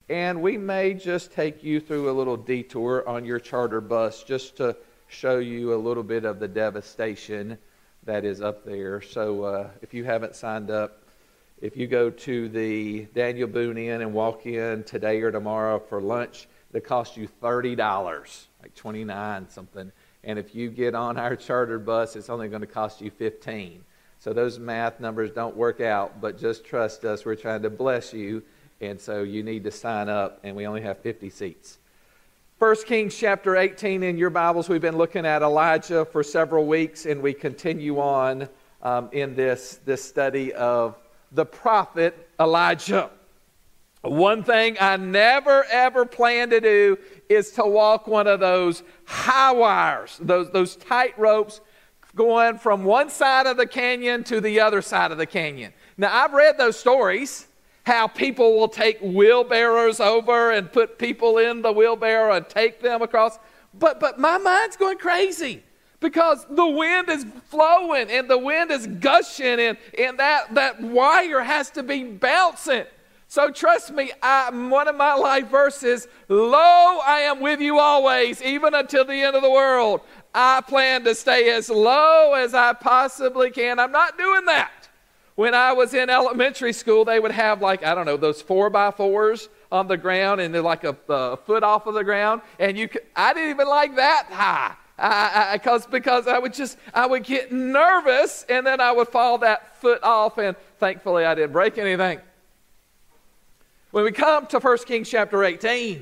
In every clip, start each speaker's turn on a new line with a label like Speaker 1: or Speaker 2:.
Speaker 1: And we may just take you through a little detour on your charter bus just to show you a little bit of the devastation that is up there. So if you haven't signed up, if you go to the Daniel Boone Inn and walk in today or tomorrow for lunch, it costs you $30, like $29 something. And if you get on our charter bus, it's only going to cost you $15. So those math numbers don't work out, but just trust us. We're trying to bless you, and so you need to sign up, and we only have 50 seats. 1 Kings chapter 18 in your Bibles. We've been looking at Elijah for several weeks, and we continue on in this study of the prophet Elijah. One thing I never, ever plan to do is to walk one of those high wires, those tight ropes going from one side of the canyon to the other side of the canyon. Now, I've read those stories, how people will take wheelbarrows over and put people in the wheelbarrow and take them across. But my mind's going crazy because the wind is flowing and the wind is gushing and that wire has to be bouncing. So trust me, one of my life verses, lo, I am with you always, even until the end of the world. I plan to stay as low as I possibly can. I'm not doing that. When I was in elementary school, they would have those 4x4s on the ground, and they're like a foot off of the ground. And I didn't even like that high, because I would get nervous, and then I would fall that foot off, and thankfully I didn't break anything. When we come to 1 Kings chapter 18,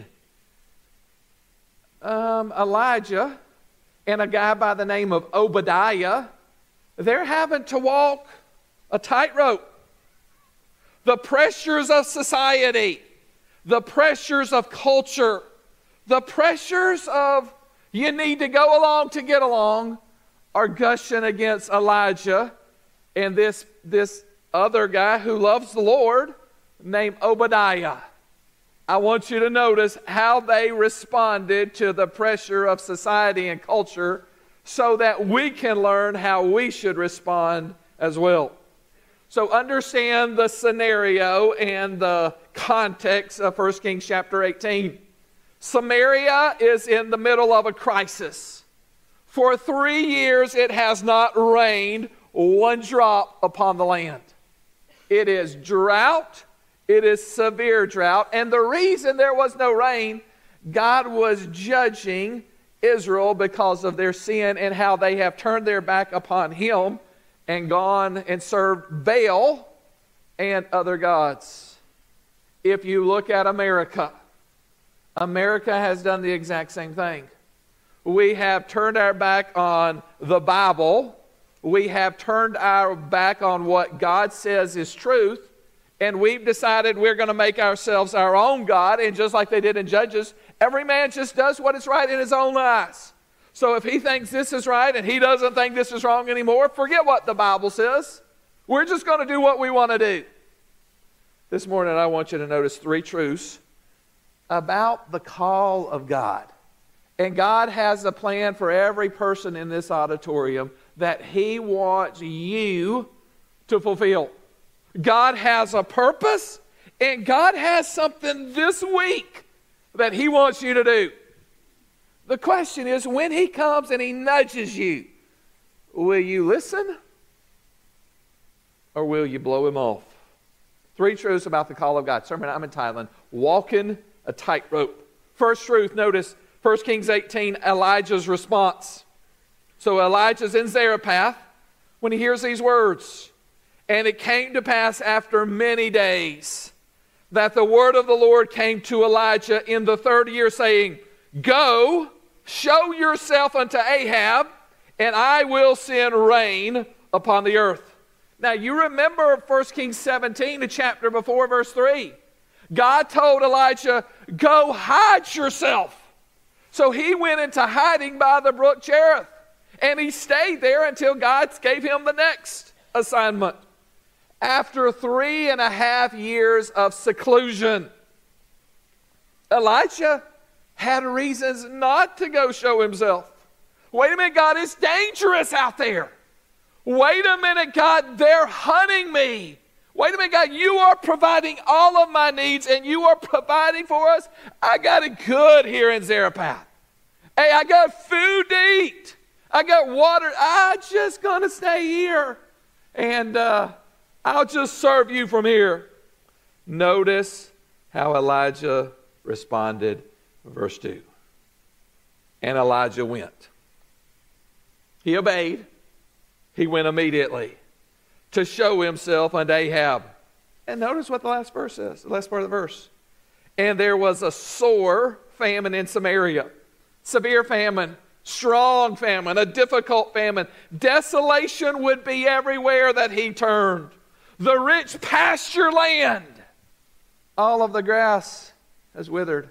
Speaker 1: Elijah and a guy by the name of Obadiah, they're having to walk a tightrope. The pressures of society, the pressures of culture, the pressures of you need to go along to get along are gushing against Elijah and this other guy who loves the Lord named Obadiah. I want you to notice how they responded to the pressure of society and culture so that we can learn how we should respond as well. So understand the scenario and the context of 1 Kings chapter 18. Samaria is in the middle of a crisis. For 3 years it has not rained one drop upon the land. It is drought. It is severe drought. And the reason there was no rain, God was judging Israel because of their sin and how they have turned their back upon Him and gone and served Baal and other gods. If you look at America, America has done the exact same thing. We have turned our back on the Bible. We have turned our back on what God says is truth. And we've decided we're going to make ourselves our own God. And just like they did in Judges, every man just does what is right in his own eyes. So if he thinks this is right and he doesn't think this is wrong anymore, forget what the Bible says. We're just going to do what we want to do. This morning I want you to notice 3 truths about the call of God. And God has a plan for every person in this auditorium that He wants you to fulfill. God has a purpose, and God has something this week that He wants you to do. The question is, when He comes and He nudges you, will you listen or will you blow Him off? 3 truths about the call of God. Sermon I'm entitling, Walking a Tightrope. First truth, notice 1 Kings 18, Elijah's response. So Elijah's in Zarephath when he hears these words. And it came to pass after many days that the word of the Lord came to Elijah in the 3rd year, saying, Go, show yourself unto Ahab, and I will send rain upon the earth. Now you remember 1 Kings 17, the chapter before, verse 3. God told Elijah, go hide yourself. So he went into hiding by the brook Cherith. And he stayed there until God gave him the next assignment. After 3.5 years of seclusion, Elijah had reasons not to go show himself. Wait a minute, God, it's dangerous out there. Wait a minute, God, they're hunting me. Wait a minute, God, you are providing all of my needs and you are providing for us. I got it good here in Zarephath. Hey, I got food to eat. I got water. I'm just going to stay here and I'll just serve you from here. Notice how Elijah responded, verse 2. And Elijah went. He obeyed. He went immediately to show himself unto Ahab. And notice what the last verse says, the last part of the verse. And there was a sore famine in Samaria. Severe famine, strong famine, a difficult famine. Desolation would be everywhere that he turned. The rich pasture land, all of the grass has withered.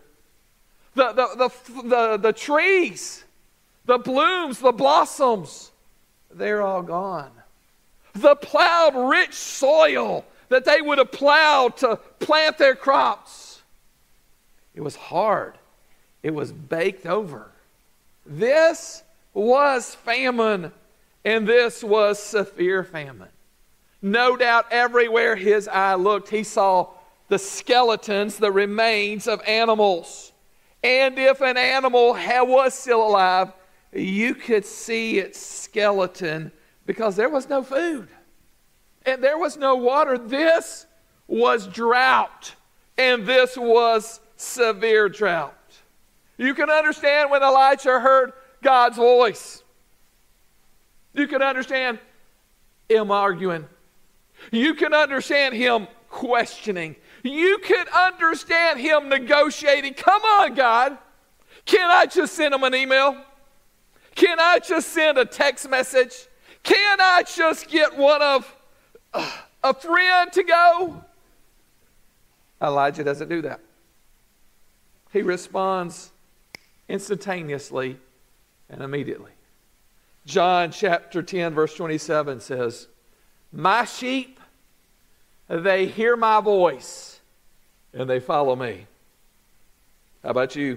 Speaker 1: The trees, the blooms, the blossoms, they're all gone. The plowed rich soil that they would have plowed to plant their crops, it was hard. It was baked over. This was famine, and this was severe famine. No doubt everywhere his eye looked, he saw the skeletons, the remains of animals. And if an animal was still alive, you could see its skeleton because there was no food and there was no water. This was drought, and this was severe drought. You can understand when Elijah heard God's voice. You can understand him arguing. You can understand him questioning. You can understand him negotiating. Come on, God. Can I just send him an email? Can I just send a text message? Can I just get one of a friend to go? Elijah doesn't do that. He responds instantaneously and immediately. John chapter 10 verse 27 says, my sheep, they hear my voice and they follow me. How about you?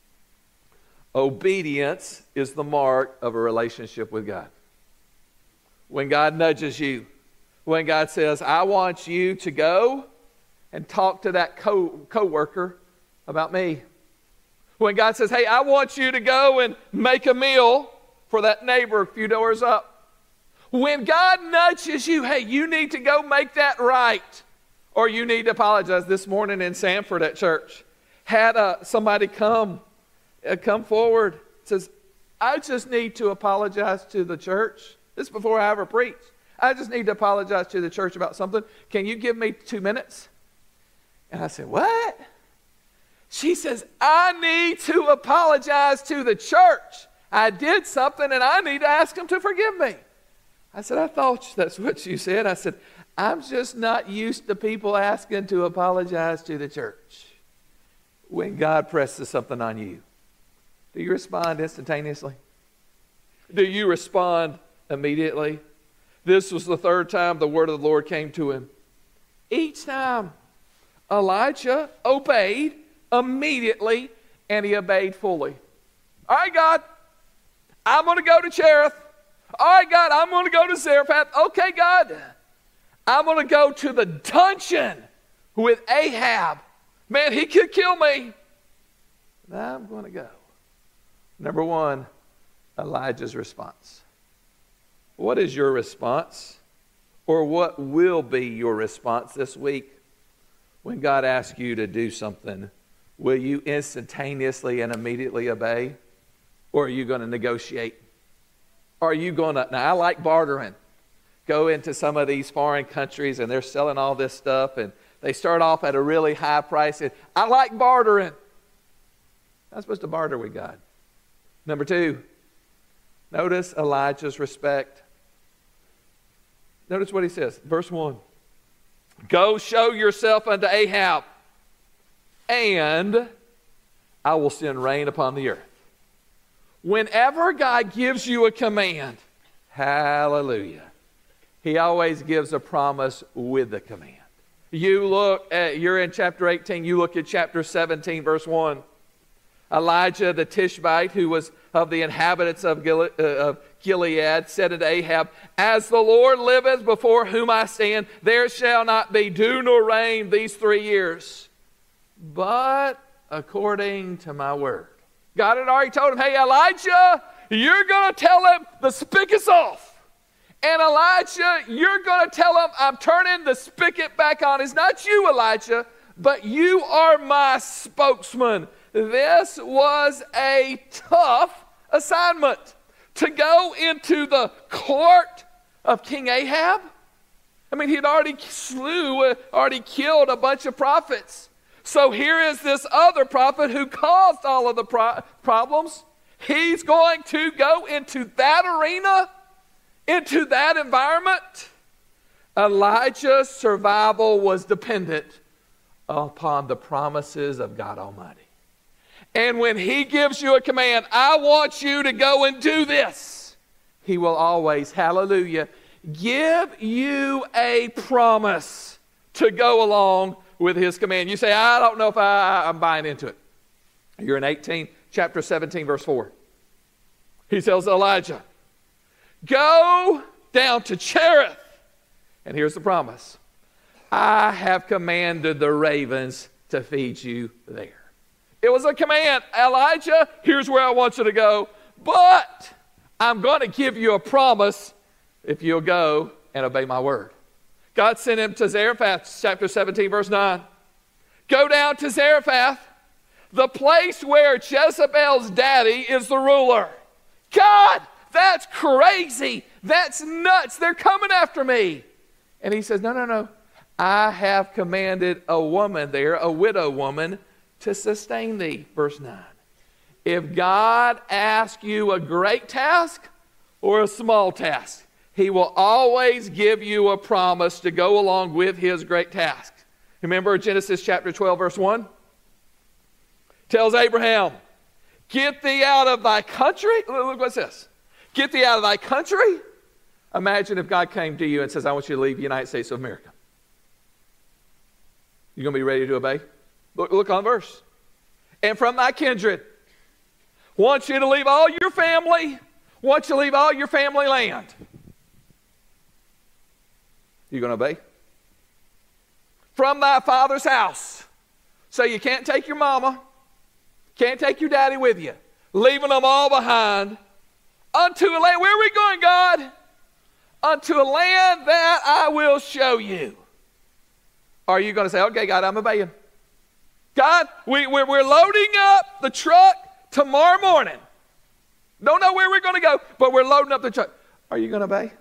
Speaker 1: Obedience is the mark of a relationship with God. When God nudges you, when God says, I want you to go and talk to that co-worker about me. When God says, hey, I want you to go and make a meal for that neighbor a few doors up. When God nudges you, hey, you need to go make that right. Or you need to apologize. This morning in Sanford at church, had somebody come forward. Says, I just need to apologize to the church. This is before I ever preached. I just need to apologize to the church about something. Can you give me 2 minutes? And I said, what? She says, I need to apologize to the church. I did something and I need to ask them to forgive me. I said, I thought that's what you said. I said, I'm just not used to people asking to apologize to the church. When God presses something on you, do you respond instantaneously? Do you respond immediately? This was the third time the word of the Lord came to him. Each time Elijah obeyed immediately, and he obeyed fully. All right, God, I'm going to go to Cherith. All right, God, I'm going to go to Zarephath. Okay, God, I'm going to go to the dungeon with Ahab. Man, he could kill me. Now I'm going to go. Number one, Elijah's response. What is your response? Or what will be your response this week when God asks you to do something? Will you instantaneously and immediately obey? Or are you going to negotiate? Are you going to... Now, I like bartering. Go into some of these foreign countries and they're selling all this stuff and they start off at a really high price. And I like bartering. I'm supposed to barter with God. Number two, notice Elijah's respect. Notice what he says. Verse 1. Go show yourself unto Ahab, and I will send rain upon the earth. Whenever God gives you a command, hallelujah, he always gives a promise with the command. You're in chapter 18, you look at chapter 17, verse 1. Elijah the Tishbite, who was of the inhabitants of Gilead, said unto Ahab, As the Lord liveth before whom I stand, there shall not be dew nor rain these 3 years, but according to my word. God had already told him, hey, Elijah, you're going to tell him the spigot's off. And Elijah, you're going to tell him I'm turning the spigot back on. It's not you, Elijah, but you are my spokesman. This was a tough assignment to go into the court of King Ahab. I mean, he'd already killed a bunch of prophets. So here is this other prophet who caused all of the problems. He's going to go into that arena, into that environment. Elijah's survival was dependent upon the promises of God Almighty. And when he gives you a command, I want you to go and do this, he will always, hallelujah, give you a promise to go along with his command. You say, I don't know if I'm buying into it. You're in chapter 17, verse 4. He tells Elijah, go down to Cherith. And here's the promise. I have commanded the ravens to feed you there. It was a command. Elijah, here's where I want you to go. But I'm going to give you a promise if you'll go and obey my word. God sent him to Zarephath, chapter 17, verse 9. Go down to Zarephath, the place where Jezebel's daddy is the ruler. God, that's crazy. That's nuts. They're coming after me. And he says, no. I have commanded a woman there, a widow woman, to sustain thee. Verse 9. If God asks you a great task or a small task, he will always give you a promise to go along with his great task. Remember Genesis chapter 12, verse 1? Tells Abraham, get thee out of thy country. Look what's this. Get thee out of thy country. Imagine if God came to you and says, I want you to leave the United States of America. You going to be ready to obey? Look on the verse. And from thy kindred. Want you to leave all your family. Want you to leave all your family land. You going to obey? From thy father's house. So you can't take your mama. Can't take your daddy with you. Leaving them all behind. Unto a land. Where are we going, God? Unto a land that I will show you. Are you going to say, okay, God, I'm obeying. God, we're loading up the truck tomorrow morning. Don't know where we're going to go, but we're loading up the truck. Are you going to obey?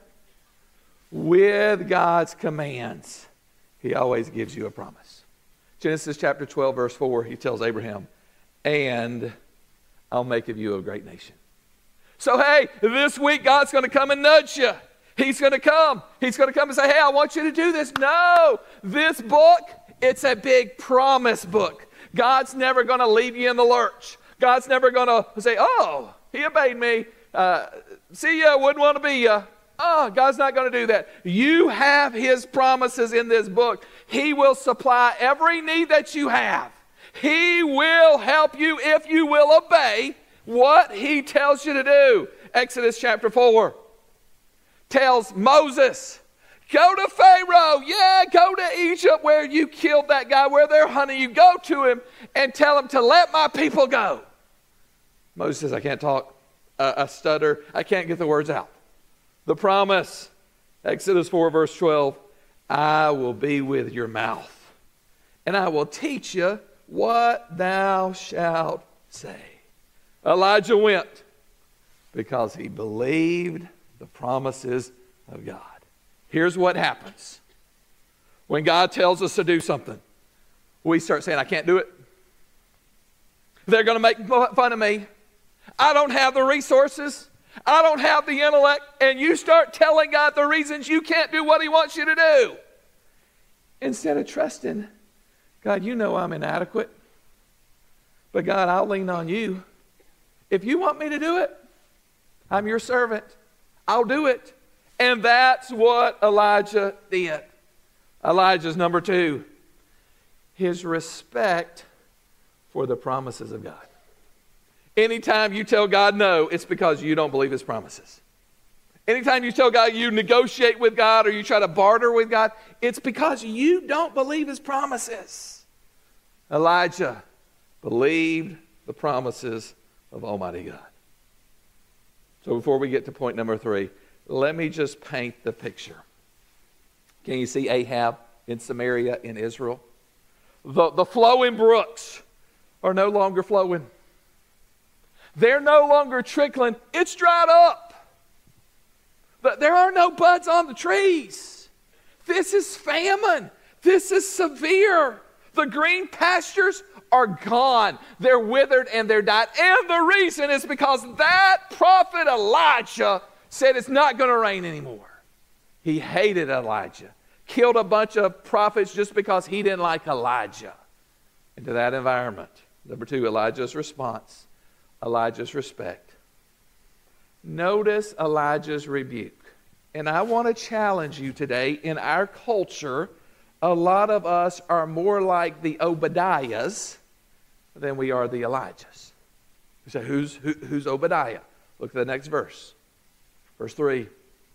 Speaker 1: With God's commands, he always gives you a promise. Genesis chapter 12, verse 4, he tells Abraham, and I'll make of you a great nation. So, hey, this week God's going to come and nudge you. He's going to come. He's going to come and say, hey, I want you to do this. No, this book, it's a big promise book. God's never going to leave you in the lurch. God's never going to say, oh, he obeyed me. See ya, wouldn't want to be ya. Oh, God's not going to do that. You have his promises in this book. He will supply every need that you have. He will help you if you will obey what he tells you to do. Exodus chapter 4 tells Moses, go to Pharaoh. Yeah, go to Egypt where you killed that guy, where they're hunting you. Go to him and tell him to let my people go. Moses says, I can't talk. I stutter. I can't get the words out. The promise, Exodus 4, verse 12, I will be with your mouth, and I will teach you what thou shalt say. Elijah went because he believed the promises of God. Here's what happens. When God tells us to do something, we start saying, I can't do it. They're going to make fun of me. I don't have the resources. I don't have the intellect. And you start telling God the reasons you can't do what he wants you to do. Instead of trusting, God, you know I'm inadequate. But God, I'll lean on you. If you want me to do it, I'm your servant. I'll do it. And that's what Elijah did. Elijah's number 2. His respect for the promises of God. Anytime you tell God no, it's because you don't believe his promises. Anytime you tell God you negotiate with God or you try to barter with God, it's because you don't believe his promises. Elijah believed the promises of Almighty God. So before we get to point number 3, let me just paint the picture. Can you see Ahab in Samaria in Israel? The flowing brooks are no longer flowing. They're no longer trickling. It's dried up. There are no buds on the trees. This is famine. This is severe. The green pastures are gone. They're withered and they're died. And the reason is because that prophet Elijah said it's not going to rain anymore. He hated Elijah. Killed a bunch of prophets just because he didn't like Elijah. Into that environment. Number 2, Elijah's response. Elijah's respect. Notice Elijah's rebuke. And I want to challenge you today. In our culture, a lot of us are more like the Obadiahs than we are the Elijahs. You say, who's Obadiah? Look at the next verse. Verse 3.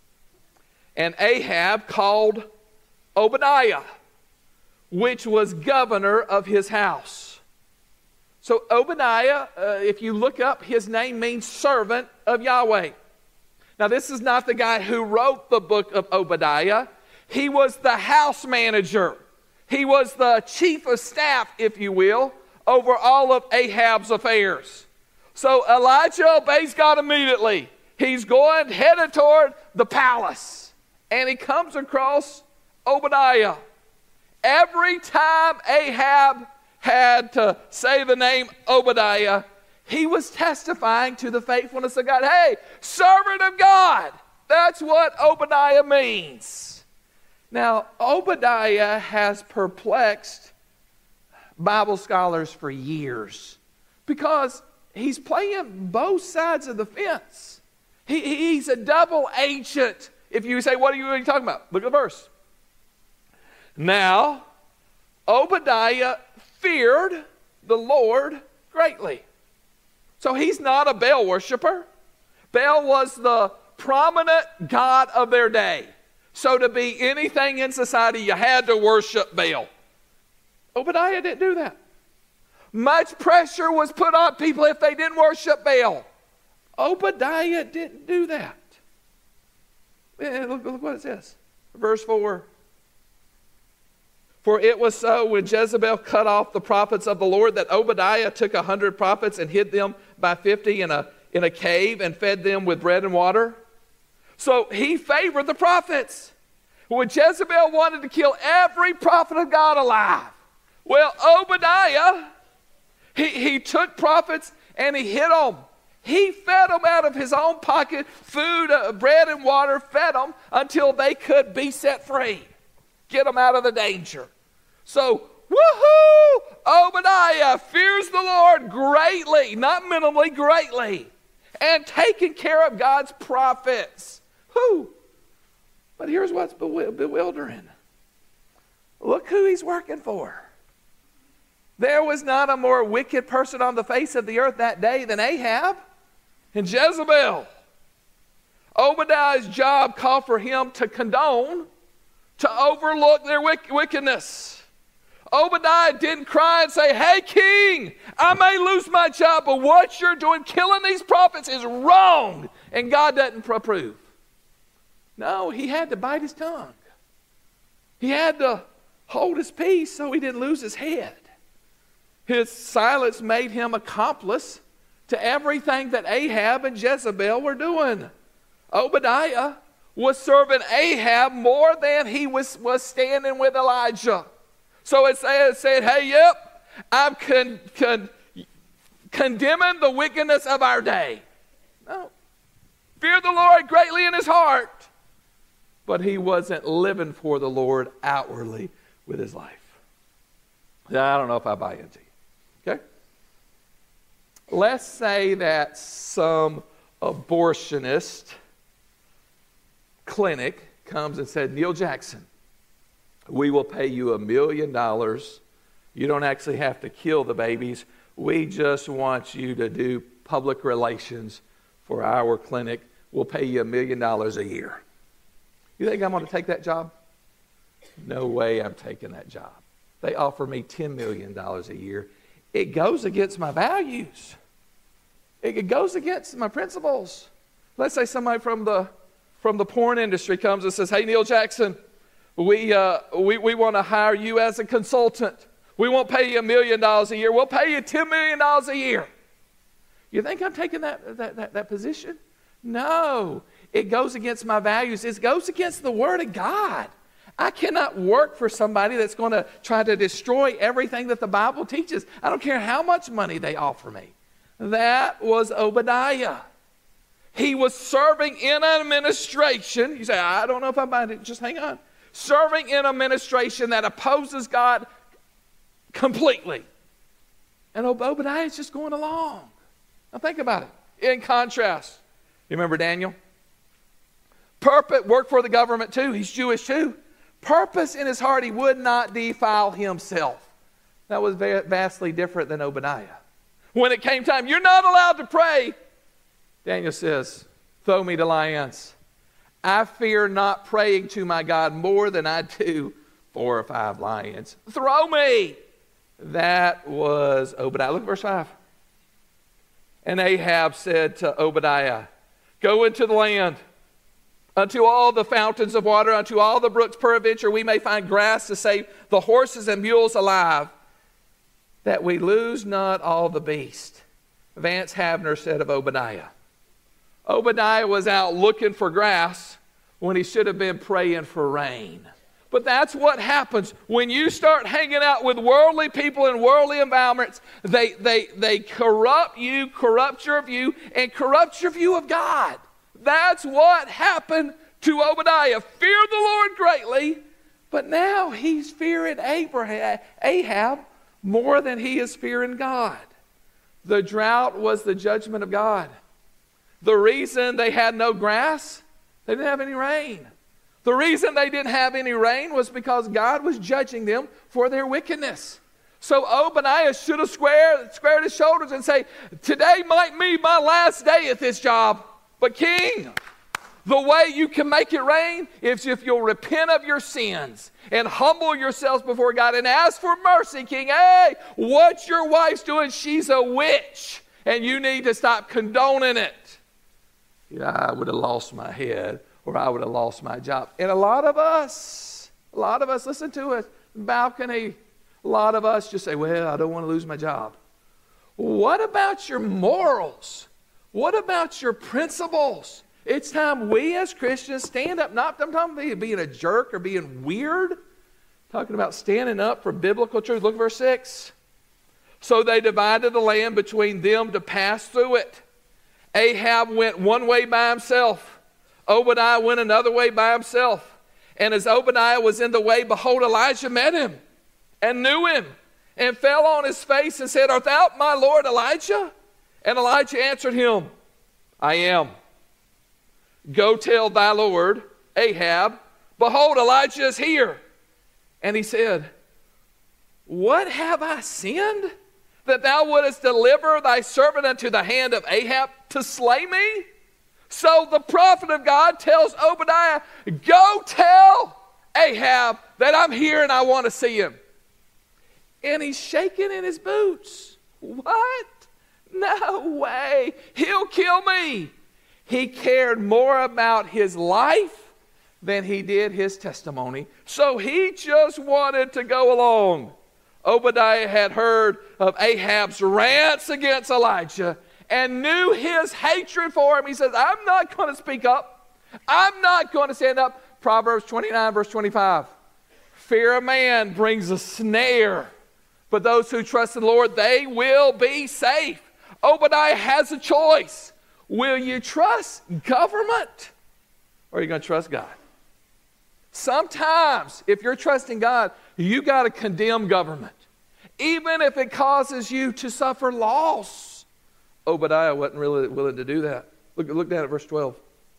Speaker 1: And Ahab called Obadiah, which was governor of his house. So Obadiah, if you look up, his name means servant of Yahweh. Now this is not the guy who wrote the book of Obadiah. He was the house manager. He was the chief of staff, if you will, over all of Ahab's affairs. So Elijah obeys God immediately. He's headed toward the palace. And he comes across Obadiah. Every time Ahab had to say the name Obadiah, he was testifying to the faithfulness of God. Hey, servant of God. That's what Obadiah means. Now, Obadiah has perplexed Bible scholars for years because he's playing both sides of the fence. He's a double agent. If you say, what are you talking about? Look at the verse. Now, Obadiah feared the Lord greatly. So he's not a Baal worshiper. Baal was the prominent god of their day. So to be anything in society, you had to worship Baal. Obadiah didn't do that. Much pressure was put on people if they didn't worship Baal. Obadiah didn't do that. Look what it says. Verse 4. For it was so when Jezebel cut off the prophets of the Lord that Obadiah took 100 prophets and hid them by 50 in a cave and fed them with bread and water. So he favored the prophets. When Jezebel wanted to kill every prophet of God alive, well, Obadiah, he took prophets and he hid them. He fed them out of his own pocket, food, bread and water, fed them until they could be set free. Get them out of the danger. So, woohoo! Obadiah fears the Lord greatly, not minimally, greatly, and taking care of God's prophets. Whew. But here's what's bewildering. Look who he's working for. There was not a more wicked person on the face of the earth that day than Ahab and Jezebel. Obadiah's job called for him to condone, to overlook their wickedness. Obadiah didn't cry and say, hey, king, I may lose my job, but what you're doing, killing these prophets, is wrong, and God doesn't approve. No, he had to bite his tongue. He had to hold his peace so he didn't lose his head. His silence made him accomplice to everything that Ahab and Jezebel were doing. Obadiah was serving Ahab more than he was standing with Elijah. So it said, hey, yep, I'm condemning the wickedness of our day. No. Feared the Lord greatly in his heart. But he wasn't living for the Lord outwardly with his life. I don't know if I buy into you. Okay? Let's say that some abortionist clinic comes and said, Neil Jackson, we will pay you $1 million. You don't actually have to kill the babies. We just want you to do public relations for our clinic. We'll pay you $1 million a year. You think I'm going to take that job? No way I'm taking that job. They offer me $10 million a year. It goes against my values. It goes against my principles. Let's say somebody from the porn industry comes and says, hey, Neil Jackson, we want to hire you as a consultant. We won't pay you $1 million a year. We'll pay you $10 million a year. You think I'm taking that position? No. It goes against my values. It goes against the Word of God. I cannot work for somebody that's going to try to destroy everything that the Bible teaches. I don't care how much money they offer me. That was Obadiah. He was serving in an administration. You say, I don't know if I buy it. Just hang on. Serving in an administration that opposes God completely. And Obadiah is just going along. Now think about it. In contrast, you remember Daniel? Purpose, worked for the government too. He's Jewish too. Purpose in his heart, he would not defile himself. That was vastly different than Obadiah. When it came time, you're not allowed to pray. Daniel says, throw me to lions. I fear not praying to my God more than I do 4 or 5 lions. Throw me. That was Obadiah. Look at verse 5. And Ahab said to Obadiah, go into the land, unto all the fountains of water, unto all the brooks, peradventure we may find grass to save the horses and mules alive, that we lose not all the beast. Vance Havner said of Obadiah, Obadiah was out looking for grass when he should have been praying for rain. But that's what happens when you start hanging out with worldly people in worldly environments. They corrupt you, corrupt your view, and corrupt your view of God. That's what happened to Obadiah. Fear the Lord greatly, but now he's fearing Ahab more than he is fearing God. The drought was the judgment of God. The reason they had no grass, they didn't have any rain. The reason they didn't have any rain was because God was judging them for their wickedness. So Obadiah should have squared his shoulders and say, today might be my last day at this job. But king, the way you can make it rain is if you'll repent of your sins and humble yourselves before God and ask for mercy, king. Hey, what your wife's doing, she's a witch, and you need to stop condoning it. Yeah, I would have lost my head, or I would have lost my job. And a lot of us, listen to us, balcony, a lot of us just say, well, I don't want to lose my job. What about your morals? What about your principles? It's time we as Christians stand up. I'm talking about being a jerk or being weird. I'm talking about standing up for biblical truth. Look at verse 6. So they divided the land between them to pass through it. Ahab went one way by himself. Obadiah went another way by himself. And as Obadiah was in the way, behold, Elijah met him and knew him and fell on his face and said, art thou my Lord Elijah? And Elijah answered him, I am. Go tell thy Lord Ahab, behold, Elijah is here. And he said, what have I sinned, that thou wouldest deliver thy servant unto the hand of Ahab to slay me? So the prophet of God tells Obadiah, go tell Ahab that I'm here and I want to see him. And he's shaking in his boots. What? No way. He'll kill me. He cared more about his life than he did his testimony. So he just wanted to go along. Obadiah had heard of Ahab's rants against Elijah and knew his hatred for him. He says, I'm not going to speak up. I'm not going to stand up. Proverbs 29, verse 25. Fear of man brings a snare, but those who trust in the Lord, they will be safe. Obadiah has a choice. Will you trust government or are you going to trust God? Sometimes, if you're trusting God, you got to condemn government, even if it causes you to suffer loss. Obadiah wasn't really willing to do that. Look down at verse 12.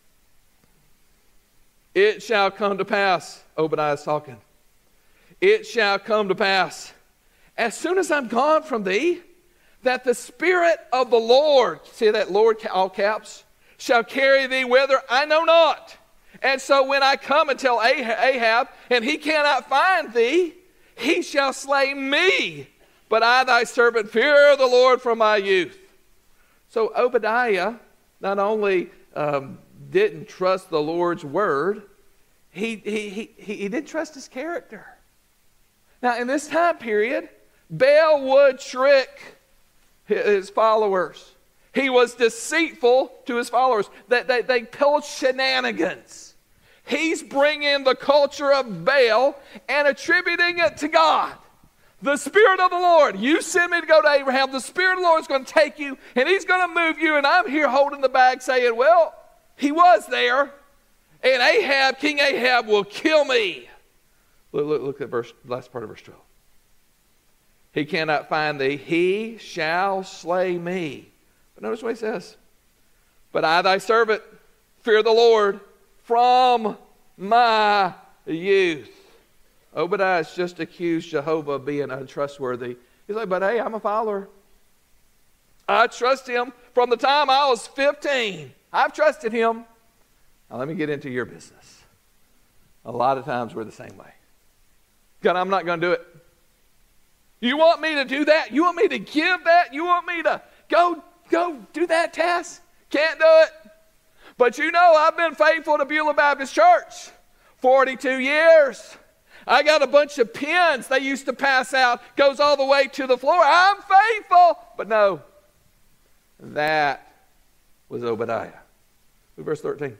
Speaker 1: It shall come to pass, Obadiah's talking. It shall come to pass, as soon as I'm gone from thee, that the Spirit of the Lord, see that Lord, all caps, shall carry thee whither I know not. And so when I come and tell Ahab, and he cannot find thee, he shall slay me. But I, thy servant, fear the Lord from my youth. So Obadiah not only didn't trust the Lord's word, he didn't trust his character. Now, in this time period, Baal would trick his followers. He was deceitful to his followers. They pulled shenanigans. He's bringing the culture of Baal and attributing it to God. The Spirit of the Lord, you send me to go to Abraham. The Spirit of the Lord is going to take you, and he's going to move you, and I'm here holding the bag saying, well, he was there, and King Ahab will kill me. Look at the last part of verse 12. He cannot find thee, he shall slay me. But notice what he says. But I, thy servant, fear the Lord from my youth. Obadiah has just accused Jehovah of being untrustworthy. He's like, but hey, I'm a follower. I trust him from the time I was 15. I've trusted him. Now let me get into your business. A lot of times we're the same way. God, I'm not going to do it. You want me to do that? You want me to give that? You want me to go do that task? Can't do it. But you know, I've been faithful to Beulah Baptist Church 42 years. I got a bunch of pins they used to pass out, goes all the way to the floor. I'm faithful. But no, that was Obadiah. Look, verse 13.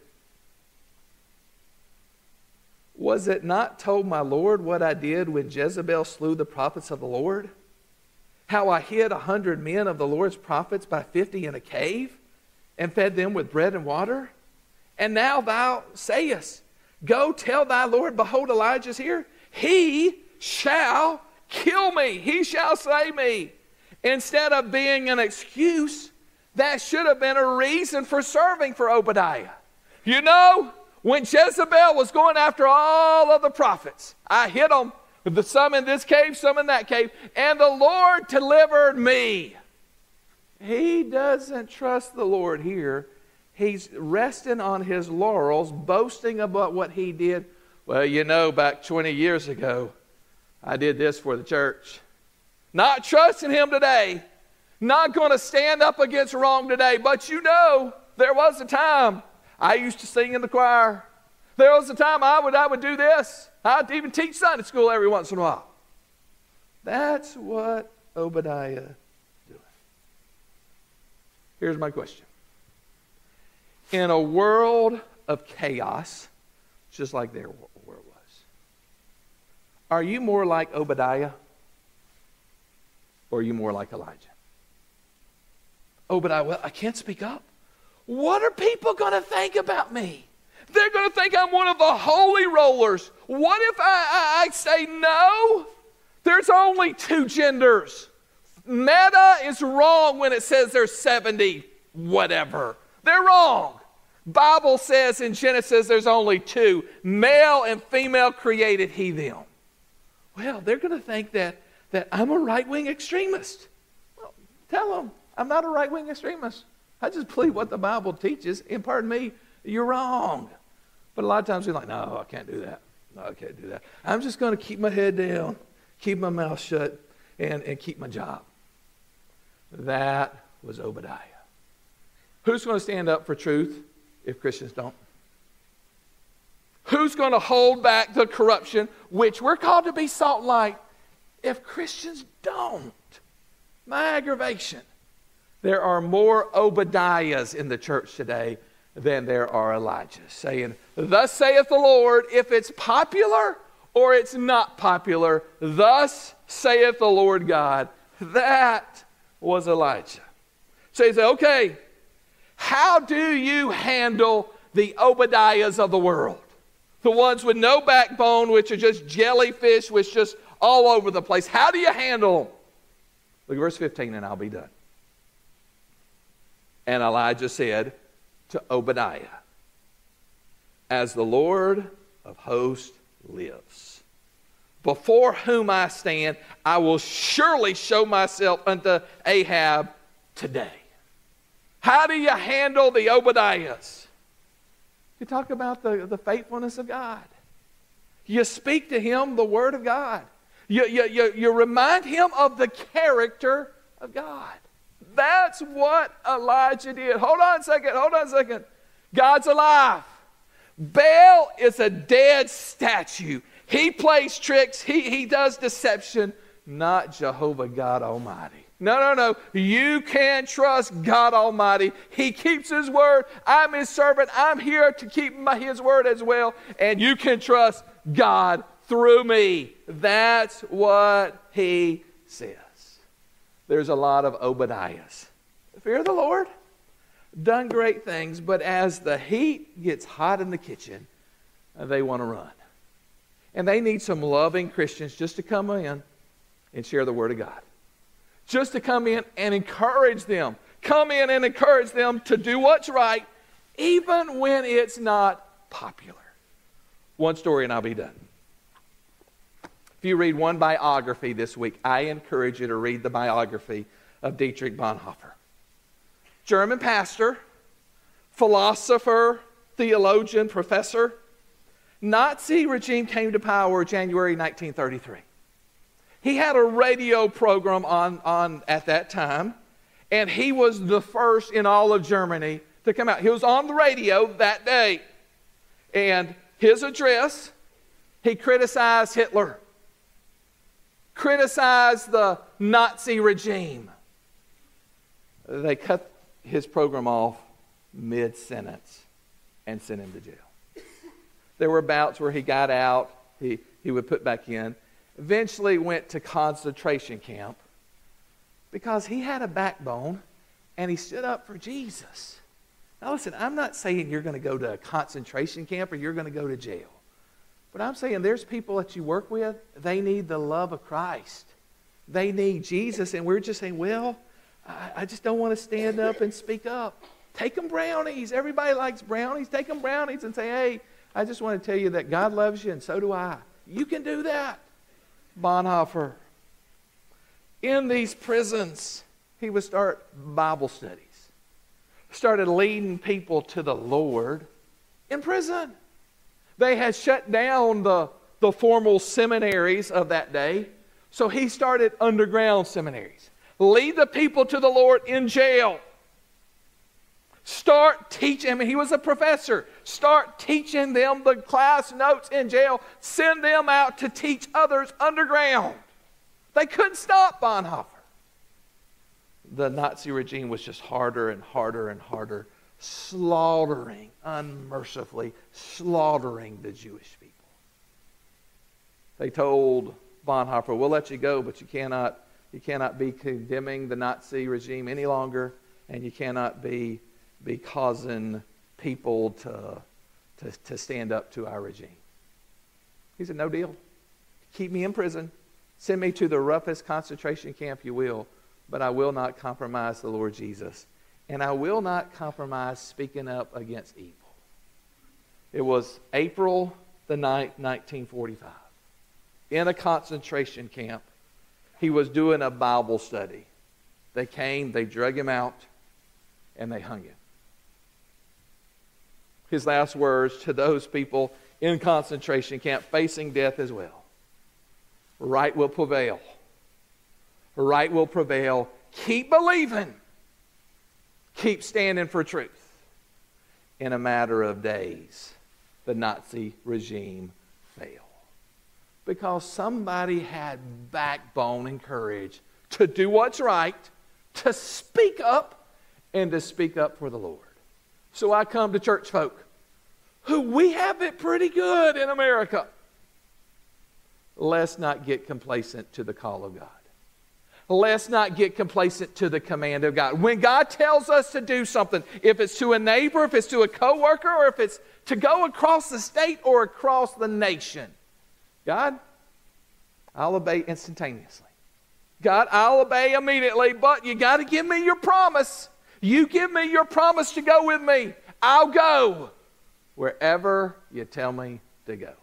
Speaker 1: Was it not told my Lord what I did when Jezebel slew the prophets of the Lord? How I hid 100 men of the Lord's prophets by 50 in a cave and fed them with bread and water? And now thou sayest, go tell thy Lord, behold, Elijah is here. He shall kill me. He shall slay me. Instead of being an excuse, that should have been a reason for serving for Obadiah. You know, when Jezebel was going after all of the prophets, I hid them, some in this cave, some in that cave, and the Lord delivered me. He doesn't trust the Lord here. He's resting on his laurels, boasting about what he did. Well, you know, back 20 years ago, I did this for the church. Not trusting him today. Not going to stand up against wrong today. But you know, there was a time I used to sing in the choir. There was a time I would do this. I'd even teach Sunday school every once in a while. That's what Obadiah doing. Here's my question. In a world of chaos, just like their world was, are you more like Obadiah or are you more like Elijah? Obadiah, well, I can't speak up. What are people going to think about me? They're going to think I'm one of the holy rollers. What if I say no? There's only two genders. Meta is wrong when it says there's 70 whatever. They're wrong. Bible says in Genesis there's only two. Male and female created he them. Well, they're going to think that I'm a right-wing extremist. Well, tell them I'm not a right-wing extremist. I just believe what the Bible teaches, and pardon me, you're wrong. But a lot of times we're like, no, I can't do that. No, I can't do that. I'm just going to keep my head down, keep my mouth shut, and keep my job. That was Obadiah. Who's going to stand up for truth if Christians don't? Who's going to hold back the corruption, which we're called to be salt and light, if Christians don't? My aggravation. There are more Obadiahs in the church today than there are Elijahs, saying, thus saith the Lord, if it's popular or it's not popular, thus saith the Lord God. That was Elijah. So you say, okay, how do you handle the Obadiahs of the world? The ones with no backbone, which are just jellyfish, which just all over the place. How do you handle them? Look at verse 15 and I'll be done. And Elijah said to Obadiah, as the Lord of hosts lives, before whom I stand, I will surely show myself unto Ahab today. How do you handle the Obadiahs? You talk about the faithfulness of God. You speak to him the word of God. You remind him of the character of God. That's what Elijah did. Hold on a second. God's alive. Baal is a dead statue. He plays tricks. He does deception. Not Jehovah God Almighty. No. You can trust God Almighty. He keeps his word. I'm his servant. I'm here to keep his word as well. And you can trust God through me. That's what he says. There's a lot of Obadiahs. Fear the Lord. Done great things. But as the heat gets hot in the kitchen, they want to run. And they need some loving Christians just to come in and share the word of God. Just to come in and encourage them. Come in and encourage them to do what's right, even when it's not popular. One story and I'll be done. If you read one biography this week, I encourage you to read the biography of Dietrich Bonhoeffer. German pastor, philosopher, theologian, professor. Nazi regime came to power January 1933. He had a radio program on at that time, and he was the first in all of Germany to come out. He was on the radio that day, and his address, he criticized Hitler, criticized the Nazi regime. They cut his program off mid-sentence and sent him to jail. There were bouts where he got out, he would put back in. Eventually went to concentration camp because he had a backbone and he stood up for Jesus. Now listen, I'm not saying you're going to go to a concentration camp or you're going to go to jail. But I'm saying there's people that you work with, they need the love of Christ. They need Jesus, and we're just saying, well, I just don't want to stand up and speak up. Take them brownies. Everybody likes brownies. Take them brownies and say, hey, I just want to tell you that God loves you and so do I. You can do that. Bonhoeffer. In these prisons, he would start Bible studies. Started leading people to the Lord in prison. They had shut down the formal seminaries of that day, so he started underground seminaries. Lead the people to the Lord in jail. Start teaching. I mean, he was a professor. Start teaching them the class notes in jail. Send them out to teach others underground. They couldn't stop Bonhoeffer. The Nazi regime was just harder and harder and harder, unmercifully slaughtering the Jewish people. They told Bonhoeffer, we'll let you go, but you cannot be condemning the Nazi regime any longer, and you cannot be causing people to stand up to our regime. He said, no deal. Keep me in prison. Send me to the roughest concentration camp you will, but I will not compromise the Lord Jesus. And I will not compromise speaking up against evil. It was April the 9th, 1945. In a concentration camp, he was doing a Bible study. They came, they drug him out, and they hung him. His last words to those people in concentration camp facing death as well. Right will prevail. Right will prevail. Keep believing. Keep standing for truth. In a matter of days, the Nazi regime fell. Because somebody had backbone and courage to do what's right, to speak up, and to speak up for the Lord. So I come to church folk who we have it pretty good in America. Let's not get complacent to the call of God. Let's not get complacent to the command of God. When God tells us to do something, if it's to a neighbor, if it's to a coworker, or if it's to go across the state or across the nation, God, I'll obey instantaneously. God, I'll obey immediately, but you got to give me your promise. You give me your promise to go with me. I'll go wherever you tell me to go.